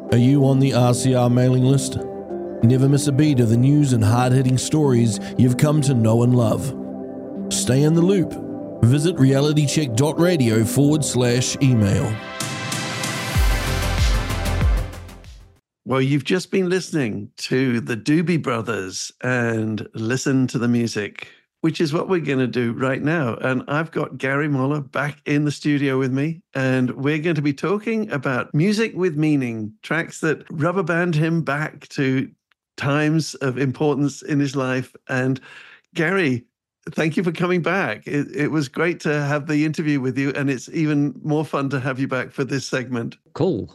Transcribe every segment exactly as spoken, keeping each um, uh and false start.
Are you on the R C R mailing list? Never miss a beat of the news and hard-hitting stories you've come to know and love. Stay in the loop. Visit realitycheck.radio forward slash email. Well, you've just been listening to the Doobie Brothers and listen to the music, which is what we're going to do right now. And I've got Gary Moller back in the studio with me, and we're going to be talking about music with meaning, tracks that rubber band him back to times of importance in his life. And Gary, thank you for coming back. It, it was great to have the interview with you, and it's even more fun to have you back for this segment. Cool.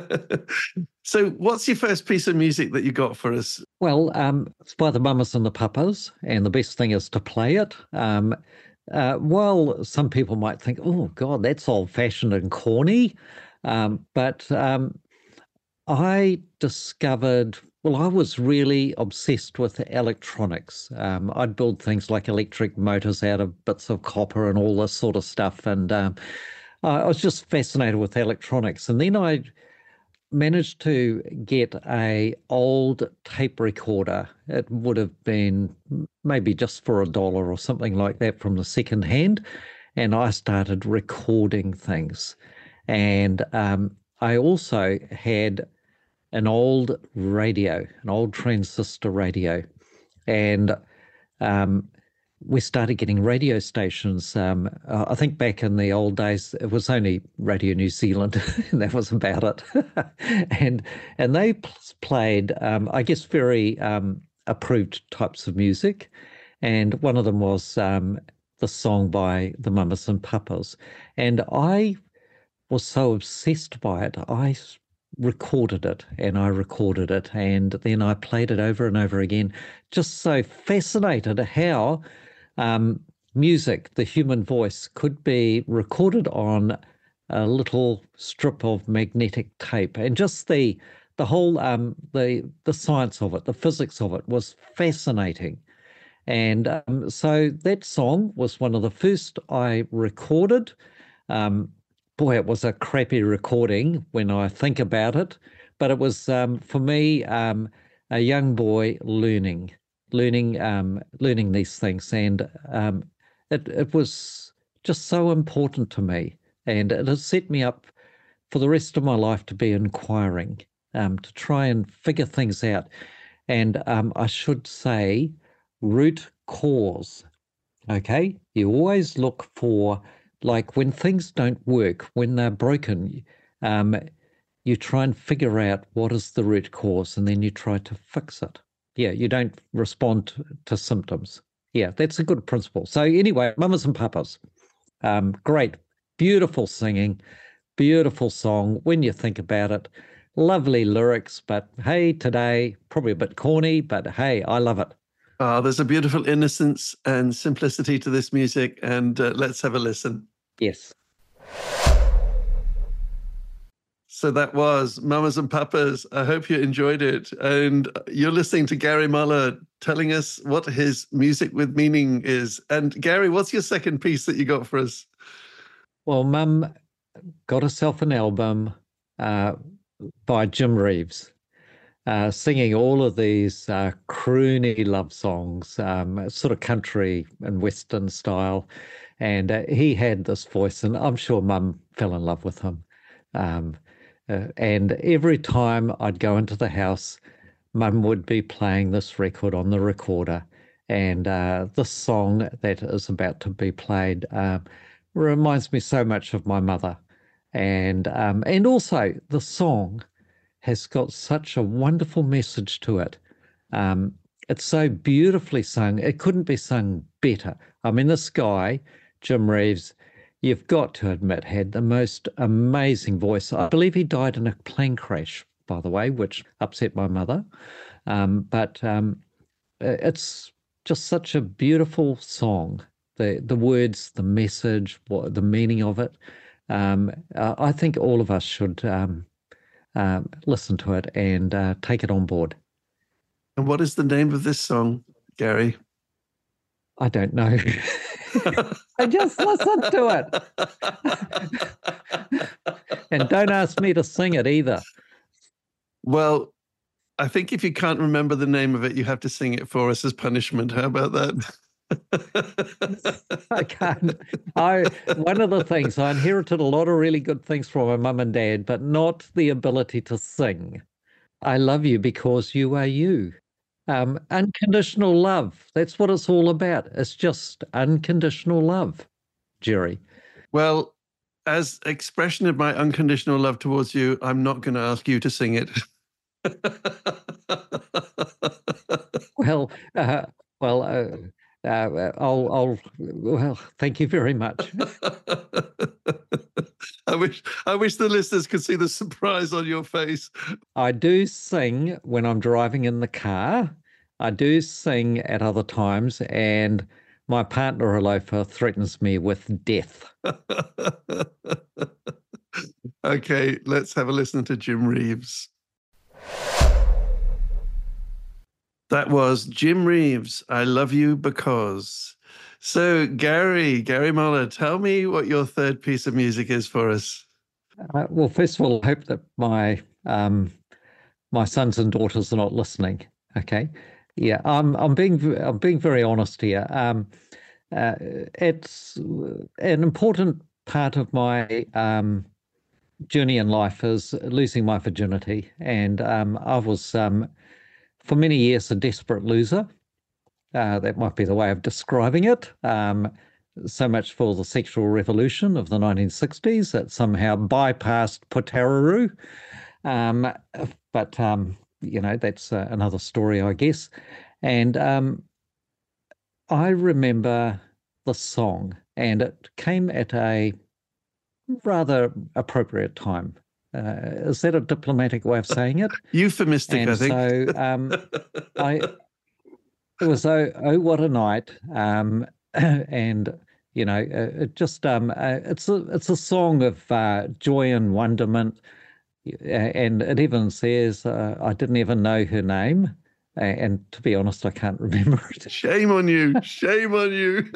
So what's your first piece of music that you got for us? Well, um, it's by the Mamas and the Papas, and the best thing is to play it. Um, uh, while some people might think, oh, God, that's old-fashioned and corny, um, but um, I discovered, well, I was really obsessed with electronics. Um, I'd build things like electric motors out of bits of copper and all this sort of stuff, and um, I was just fascinated with electronics. And then I managed to get a old tape recorder. It would have been maybe just for a dollar or something like that from the second hand. And I started recording things. And um, I also had an old radio, an old transistor radio. And um, we started getting radio stations. Um, I think back in the old days, it was only Radio New Zealand, and that was about it. and and they played, um, I guess, very um, approved types of music. And one of them was um, the song by the Mamas and Papas. And I was so obsessed by it, I recorded it and I recorded it. And then I played it over and over again, just so fascinated how Um, music, the human voice, could be recorded on a little strip of magnetic tape, and just the the whole um, the the science of it, the physics of it, was fascinating. And um, so that song was one of the first I recorded. Um, boy, it was a crappy recording when I think about it, but it was um, for me um, a young boy learning. learning um, learning these things, and um, it, it was just so important to me, and it has set me up for the rest of my life to be inquiring, um, to try and figure things out. And um, I should say root cause, okay? You always look for, like when things don't work, when they're broken, um, you try and figure out what is the root cause, and then you try to fix it. Yeah, you don't respond to symptoms. Yeah, that's a good principle. So anyway, Mamas and Papas, um, great, beautiful singing, beautiful song when you think about it. Lovely lyrics, but hey, today, probably a bit corny, but hey, I love it. Oh, there's a beautiful innocence and simplicity to this music, and uh, let's have a listen. Yes. So that was Mamas and Papas. I hope you enjoyed it. And you're listening to Gary Moller telling us what his music with meaning is. And Gary, what's your second piece that you got for us? Well, Mum got herself an album uh, by Jim Reeves, uh, singing all of these uh, croony love songs, um, sort of country and Western style. And uh, he had this voice, and I'm sure Mum fell in love with him. Um, Uh, and every time I'd go into the house, Mum would be playing this record on the recorder. And uh, the song that is about to be played uh, reminds me so much of my mother. And, um, and also the song has got such a wonderful message to it. Um, it's so beautifully sung. It couldn't be sung better. I mean, this guy, Jim Reeves, you've got to admit, had the most amazing voice. I believe he died in a plane crash, by the way, which upset my mother. Um, but um, it's just such a beautiful song. The the words, the message, what, the meaning of it. Um, uh, I think all of us should um, uh, listen to it and uh, take it on board. And what is the name of this song, Gary? I don't know. I just listen to it. And don't ask me to sing it either. Well, I think if you can't remember the name of it, you have to sing it for us as punishment. How about that? I can't. I one of the things I inherited a lot of really good things from my mum and dad, but not the ability to sing. I love you because you are you. Um, unconditional love. That's what it's all about. It's just unconditional love, Jerry. Well, as expression of my unconditional love towards you, I'm not going to ask you to sing it. Well, uh, well, uh, uh, I'll, I'll, well, thank you very much. I wish, I wish the listeners could see the surprise on your face. I do sing when I'm driving in the car. I do sing at other times, and my partner, Alofa, threatens me with death. Okay, let's have a listen to Jim Reeves. That was Jim Reeves, I Love You Because. So, Gary, Gary Moller, tell me what your third piece of music is for us. Uh, well, first of all, I hope that my um, my sons and daughters are not listening. Okay, yeah, I'm I'm being I'm being very honest here. Um, uh, it's an important part of my um, journey in life is losing my virginity, and um, I was um, for many years a desperate loser. Uh, that might be the way of describing it. Um, so much for the sexual revolution of the nineteen sixties that somehow bypassed Potararoo. Um, but, um, you know, that's uh, another story, I guess. And um, I remember the song, and it came at a rather appropriate time. Uh, is that a diplomatic way of saying it? Euphemistic, and I think. So um, I, it was oh, oh what a night, um, and you know, uh, it just um, uh, it's a it's a song of uh, joy and wonderment, and it even says uh, I didn't even know her name, and to be honest, I can't remember it. Shame on you! Shame on you!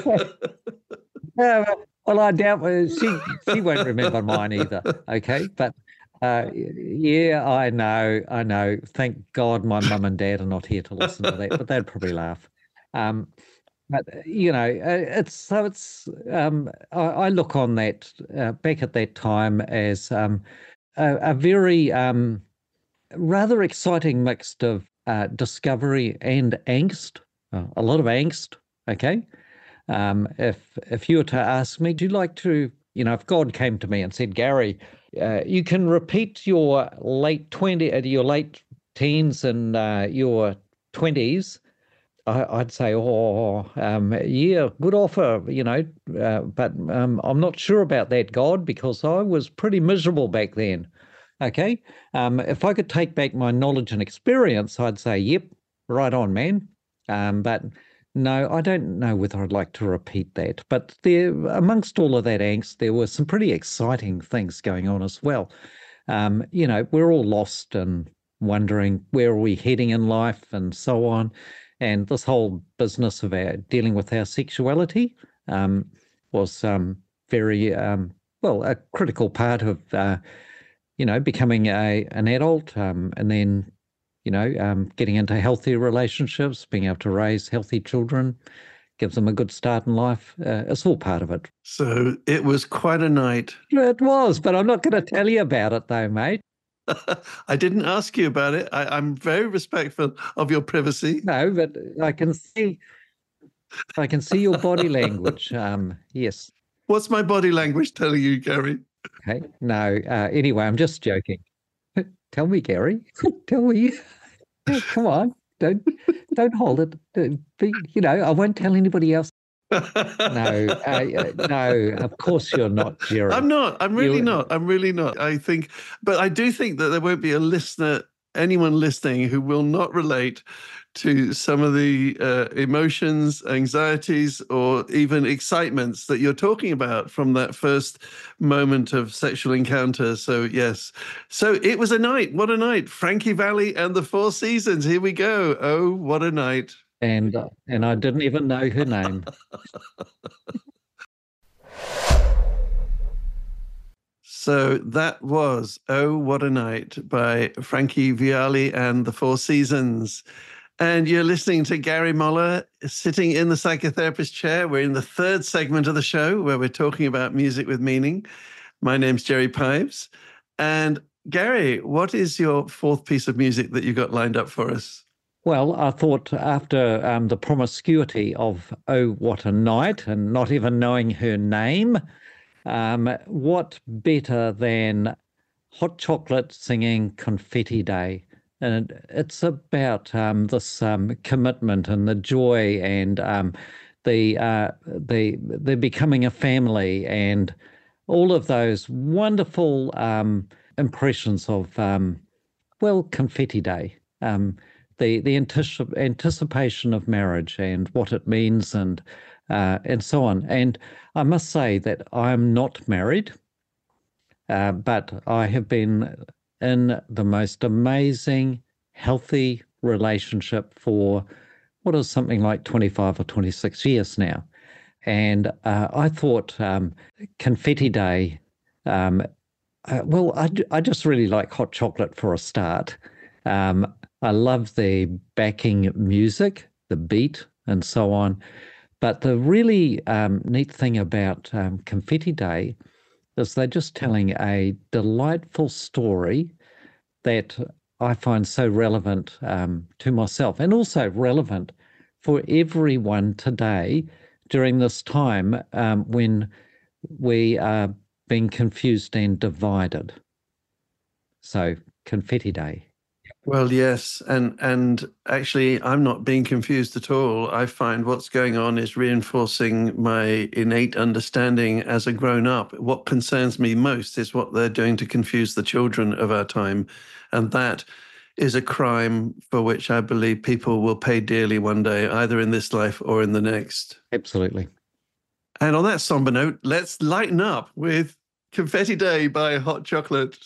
Yeah, well, I doubt she she won't remember mine either. Okay, but. Uh, yeah, I know, I know. Thank God my mum and dad are not here to listen to that, but they'd probably laugh. Um, but you know, it's so it's. Um, I, I look on that uh, back at that time as um, a, a very um, rather exciting mix of uh, discovery and angst. Uh, a lot of angst. Okay, um, if if you were to ask me, do you like to, you know, if God came to me and said, Gary, Uh, you can repeat your late twenty, uh, your late teens and uh, your twenties. I, I'd say, oh, um, yeah, good offer, you know, uh, but um, I'm not sure about that, God, because I was pretty miserable back then. Okay, um, if I could take back my knowledge and experience, I'd say, yep, right on, man. Um, but no, I don't know whether I'd like to repeat that. But there, amongst all of that angst, there were some pretty exciting things going on as well. Um, you know, we're all lost and wondering where are we heading in life and so on. And this whole business of our dealing with our sexuality um, was um, very, um, well, a critical part of, uh, you know, becoming a an adult um, and then you know, um, getting into healthy relationships, being able to raise healthy children, gives them a good start in life. Uh, it's all part of it. So it was quite a night. It was, but I'm not going to tell you about it though, mate. I didn't ask you about it. I, I'm very respectful of your privacy. No, but I can see, I can see your body language. Um, yes. What's my body language telling you, Gary? Okay. No. Uh, anyway, I'm just joking. Tell me, Gary. Tell me. Come on. Don't don't hold it. Don't be, you know, I won't tell anybody else. No, uh, no, of course you're not, Jerry. I'm not. I'm really you, not. I'm really not. I think, but I do think that there won't be a listener, anyone listening who will not relate to some of the uh, emotions, anxieties, or even excitements that you're talking about from that first moment of sexual encounter. So, yes. So it was a night. What a night. Frankie Valli and the Four Seasons. Here we go. Oh, what a night. And, uh, and I didn't even know her name. So that was Oh, What a Night by Frankie Vialli and the Four Seasons. And you're listening to Gary Moller sitting in the psychotherapist chair. We're in the third segment of the show where we're talking about music with meaning. My name's Jerry Pives. And Gary, what is your fourth piece of music that you got lined up for us? Well, I thought after um, the promiscuity of Oh, What a Night and not even knowing her name, um, what better than Hot Chocolate singing Confetti Day? And it's about um, this um, commitment and the joy and um, the uh, the the becoming a family and all of those wonderful um, impressions of um, well, Confetti Day, um, the the anticip- anticipation of marriage and what it means and uh, and so on. And I must say that I'm not married, uh, but I have been in the most amazing, healthy relationship for what is something like twenty-five or twenty-six years now. And uh, I thought um, Confetti Day, um, uh, well, I, I just really like Hot Chocolate for a start. Um, I love the backing music, the beat, and so on. But the really um, neat thing about um, Confetti Day is they're just telling a delightful story that I find so relevant um, to myself and also relevant for everyone today during this time um, when we are being confused and divided. So, Confetti Day. Well, yes. And and actually, I'm not being confused at all. I find what's going on is reinforcing my innate understanding as a grown-up. What concerns me most is what they're doing to confuse the children of our time. And that is a crime for which I believe people will pay dearly one day, either in this life or in the next. Absolutely. And on that somber note, let's lighten up with Confetti Day by Hot Chocolate.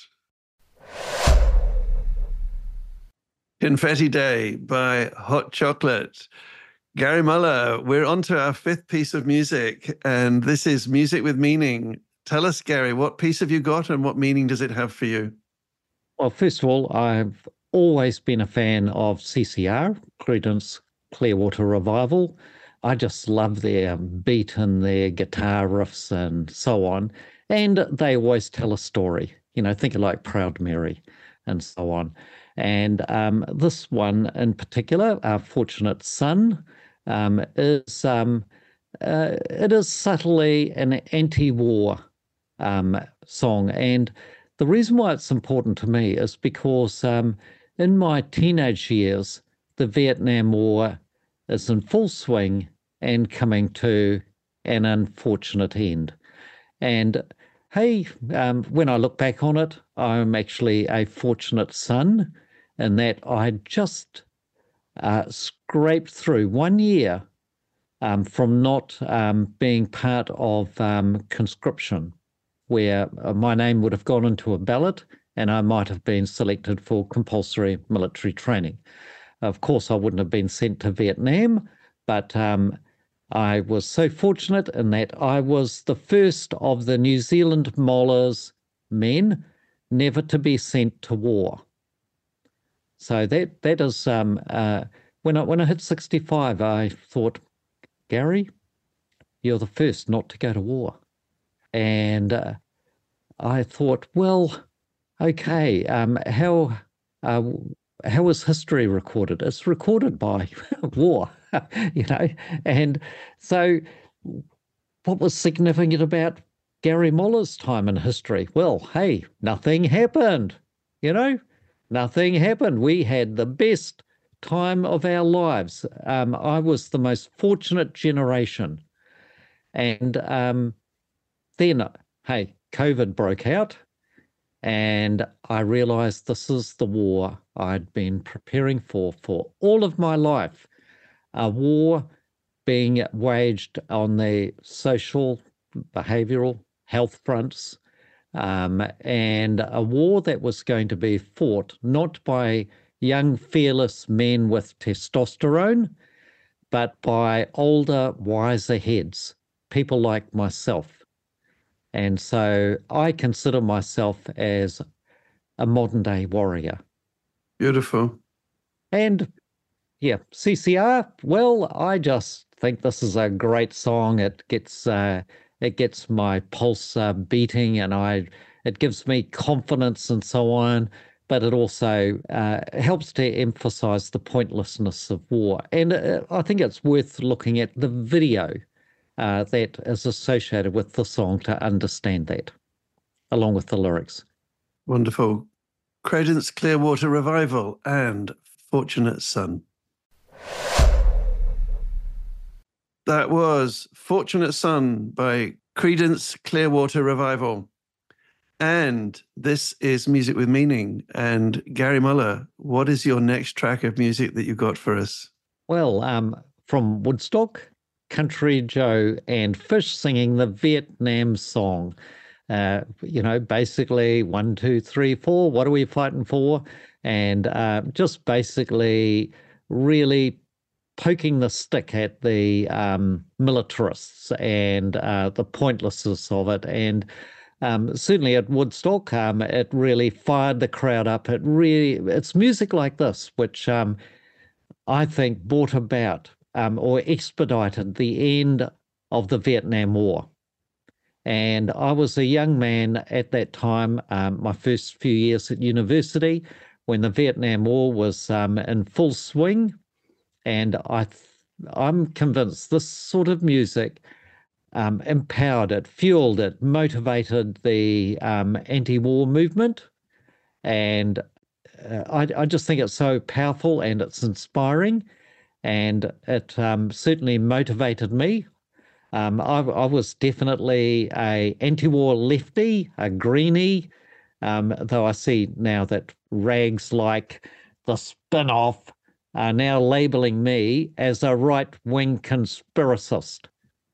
Confetti Day by Hot Chocolate. Gary Moller, we're on to our fifth piece of music, and this is Music with Meaning. Tell us, Gary, what piece have you got and what meaning does it have for you? Well, first of all, I've always been a fan of C C R, Creedence Clearwater Revival. I just love their beat and their guitar riffs and so on. And they always tell a story, you know, think of like Proud Mary and so on. And um, this one in particular, Our Fortunate Son, um, is um, uh, it is subtly an anti-war um, song. And the reason why it's important to me is because um, in my teenage years, the Vietnam War is in full swing and coming to an unfortunate end. And hey, um, when I look back on it, I'm actually a fortunate son in that I just uh, scraped through one year um, from not um, being part of um, conscription, where my name would have gone into a ballot and I might have been selected for compulsory military training. Of course, I wouldn't have been sent to Vietnam, but um, I was so fortunate in that I was the first of the New Zealand Molars men never to be sent to war. So that that is um, uh, when I when I hit sixty-five, I thought, Gary, you're the first not to go to war, and uh, I thought, well, okay, um, how uh, how is history recorded? It's recorded by war, you know, and so what was significant about Gary Moller's time in history? Well, hey, nothing happened, you know. Nothing happened. We had the best time of our lives. Um, I was the most fortunate generation. And um, then, hey, COVID broke out, and I realized this is the war I'd been preparing for for all of my life. A war being waged on the social, behavioral, health fronts, Um, and a war that was going to be fought not by young, fearless men with testosterone, but by older, wiser heads, people like myself. And so I consider myself as a modern day warrior. Beautiful. And yeah, C C R, well, I just think this is a great song. It gets uh, it gets my pulse uh, beating, and I it gives me confidence and so on. But it also uh, helps to emphasize the pointlessness of war. And uh, I think it's worth looking at the video uh, that is associated with the song to understand that, along with the lyrics. Wonderful. Creedence Clearwater Revival and Fortunate Son. That was Fortunate Son by Creedence Clearwater Revival. And this is Music with Meaning. And Gary Muller, what is your next track of music that you got for us? Well, um, from Woodstock, Country Joe and Fish singing the Vietnam song. Uh, you know, basically one, two, three, four, what are we fighting for? And uh, just basically really poking the stick at the um, militarists and uh, the pointlessness of it. And um, certainly at Woodstock, um, it really fired the crowd up. It really, it's music like this, which um, I think brought about um, or expedited the end of the Vietnam War. And I was a young man at that time, um, my first few years at university, when the Vietnam War was um, in full swing. And I, I'm convinced this sort of music um, empowered it, fueled it, motivated the um, anti-war movement. And uh, I, I just think it's so powerful and it's inspiring. And it um, certainly motivated me. Um, I, I was definitely a anti-war lefty, a greenie, um, though I see now that rags like the spin-off are now labeling me as a right-wing conspiracist.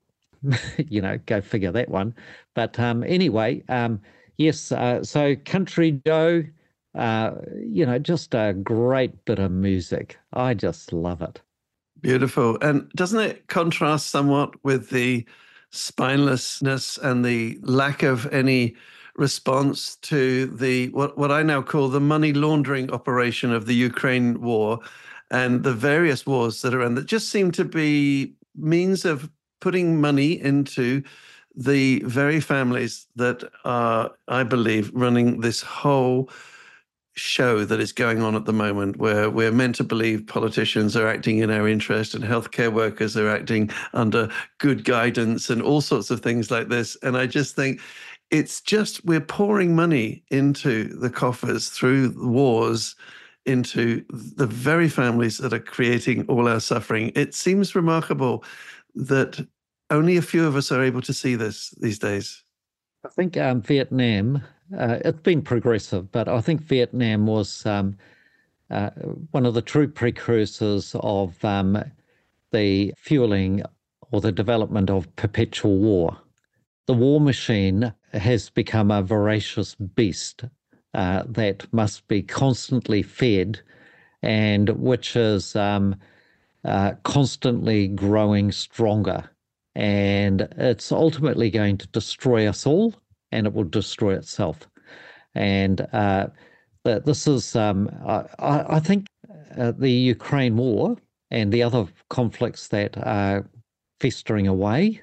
You know, go figure that one. But um, anyway, um, yes, uh, so Country Joe, uh, you know, just a great bit of music. I just love it. Beautiful. And doesn't it contrast somewhat with the spinelessness and the lack of any response to the what, what I now call the money laundering operation of the Ukraine war and the various wars that are around that just seem to be means of putting money into the very families that are, I believe, running this whole show that is going on at the moment, where we're meant to believe politicians are acting in our interest and healthcare workers are acting under good guidance and all sorts of things like this. And I just think it's just we're pouring money into the coffers through wars into the very families that are creating all our suffering. It seems remarkable that only a few of us are able to see this these days. I think um, Vietnam, uh, it's been progressive, but I think Vietnam was um, uh, one of the true precursors of um, the fueling or the development of perpetual war. The war machine has become a voracious beast uh, that must be constantly fed and which is um, uh, constantly growing stronger. And it's ultimately going to destroy us all, and it will destroy itself. And uh, this is, um, I, I think, uh, the Ukraine war and the other conflicts that are festering away,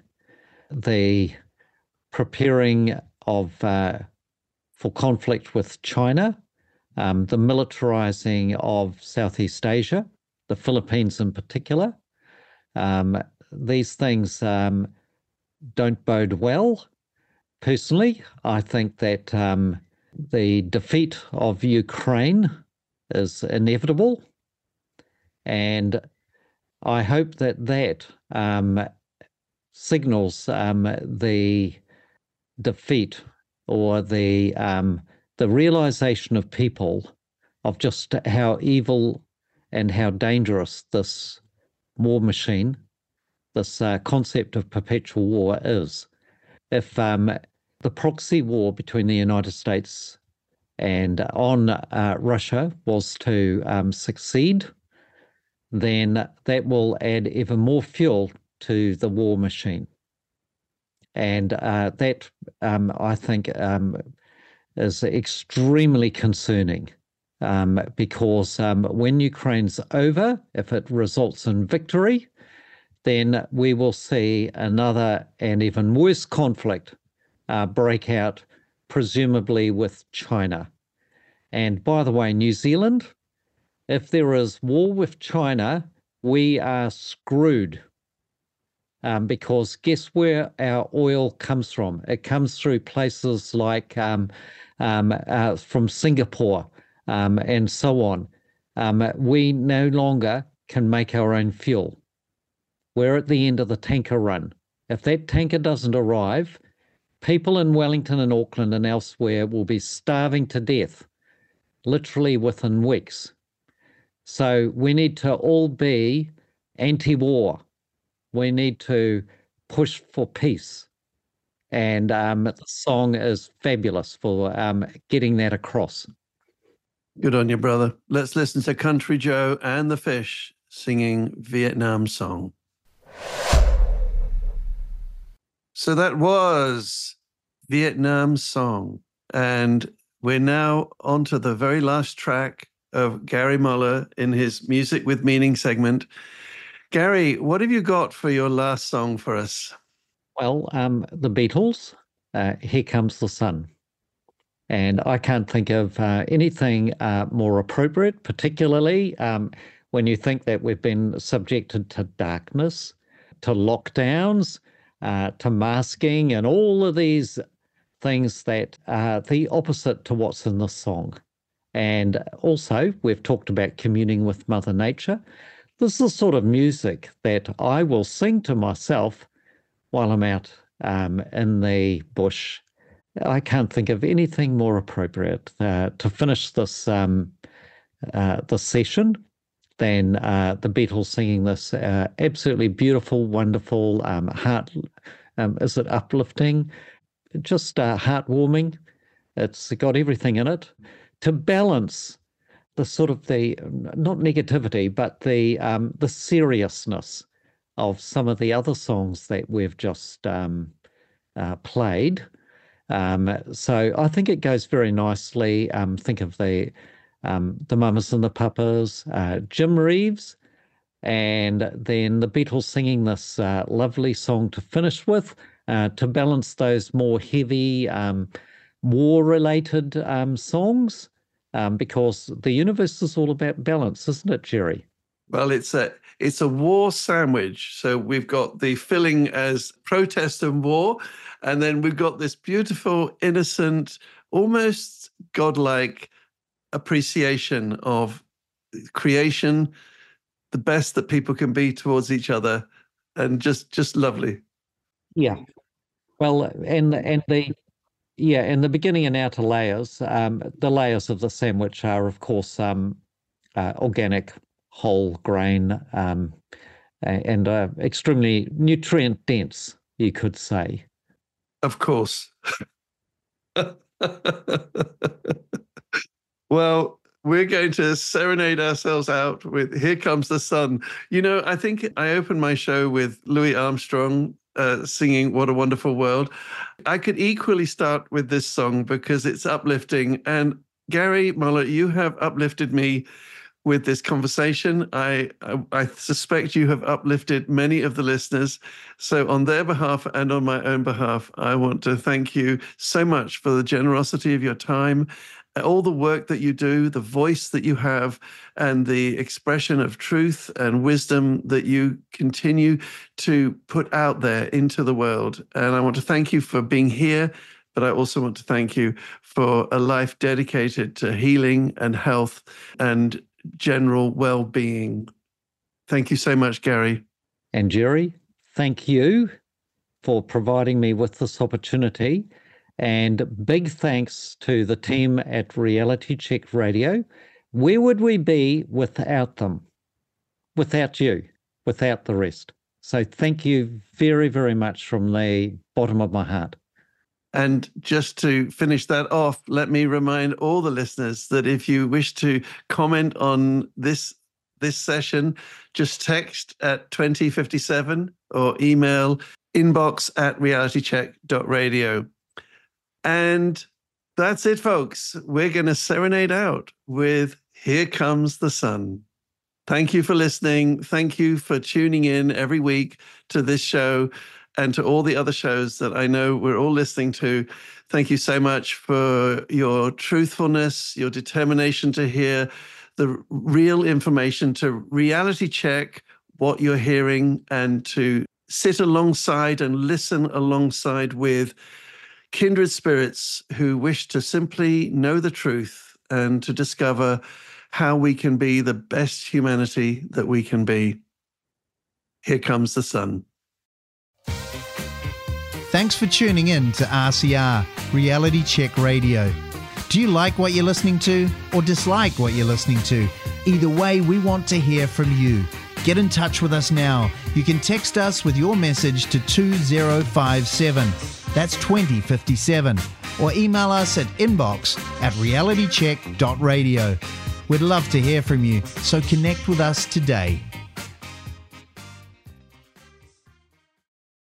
the preparing of uh, for conflict with China, um, the militarizing of Southeast Asia, the Philippines in particular. Um, these things um, don't bode well. Personally, I think that um, the defeat of Ukraine is inevitable. And I hope that that um, signals um, the defeat or the um, the realization of people of just how evil and how dangerous this war machine, this uh, concept of perpetual war is. If um, the proxy war between the United States and on uh, Russia was to um, succeed, then that will add even more fuel to the war machine. And uh, that, um, I think, um, is extremely concerning um, because um, when Ukraine's over, if it results in victory, then we will see another and even worse conflict uh, break out, presumably with China. And by the way, New Zealand, if there is war with China, we are screwed. Um, because guess where our oil comes from? It comes through places like um, um, uh, from Singapore um, and so on. Um, we no longer can make our own fuel. We're at the end of the tanker run. If that tanker doesn't arrive, people in Wellington and Auckland and elsewhere will be starving to death, literally within weeks. So we need to all be anti-war. We need to push for peace. And um, the song is fabulous for um, getting that across. Good on you, brother. Let's listen to Country Joe and the Fish singing Vietnam Song. So that was Vietnam Song. And we're now on to the very last track of Gary Moller in his Music with Meaning segment. Gary, what have you got for your last song for us? Well, um, the Beatles, uh, Here Comes the Sun. And I can't think of uh, anything uh, more appropriate, particularly um, when you think that we've been subjected to darkness, to lockdowns, uh, to masking, and all of these things that are the opposite to what's in the song. And also, we've talked about communing with Mother Nature. This is the sort of music that I will sing to myself while I'm out um, in the bush. I can't think of anything more appropriate uh, to finish this um, uh, this session than uh, the Beatles singing this uh, absolutely beautiful, wonderful, um, heart. Um, is it uplifting? Just uh, heartwarming. It's got everything in it to balance the sort of the not negativity, but the um, the seriousness of some of the other songs that we've just um, uh, played. Um, so I think it goes very nicely. Um, think of the um, the Mamas and the Papas, uh, Jim Reeves, and then the Beatles singing this uh, lovely song to finish with, uh, to balance those more heavy um, war-related um, songs, um, because the universe is all about balance, isn't it, Jerry? Well, it's a it's a war sandwich. So we've got the filling as protest and war, and then we've got this beautiful, innocent, almost godlike appreciation of creation, the best that people can be towards each other, and just just lovely. Yeah. Well, and and the yeah, and the beginning and outer layers, um, the layers of the sandwich are, of course, um, uh, organic, whole grain, um, and uh, extremely nutrient dense, you could say. Of course. Well, we're going to serenade ourselves out with Here Comes the Sun. You know, I think I opened my show with Louis Armstrong uh, singing What a Wonderful World. I could equally start with this song because it's uplifting. And Gary Moller, you have uplifted me with this conversation. I, I I suspect you have uplifted many of the listeners. So on their behalf and on my own behalf, I want to thank you so much for the generosity of your time, all the work that you do, the voice that you have, and the expression of truth and wisdom that you continue to put out there into the world. And I want to thank you for being here, but I also want to thank you for a life dedicated to healing and health and general well-being. Thank you so much, Gary. And Jerry, thank you for providing me with this opportunity. And big thanks to the team at Reality Check Radio. Where would we be without them? Without you, without the rest. So thank you very, very much from the bottom of my heart. And just to finish that off, let me remind all the listeners that if you wish to comment on this this session, just text at twenty fifty-seven or email inbox at realitycheck dot radio. And that's it, folks. We're going to serenade out with Here Comes the Sun. Thank you for listening. Thank you for tuning in every week to this show and to all the other shows that I know we're all listening to. Thank you so much for your truthfulness, your determination to hear the real information, to reality check what you're hearing, and to sit alongside and listen alongside with kindred spirits who wish to simply know the truth and to discover how we can be the best humanity that we can be. Here comes the sun. Thanks for tuning in to R C R, Reality Check Radio. Do you like what you're listening to or dislike what you're listening to? Either way, we want to hear from you. Get in touch with us now. You can text us with your message to two zero five seven. That's twenty fifty-seven. Or email us at inbox at realitycheck dot radio. We'd love to hear from you, so connect with us today.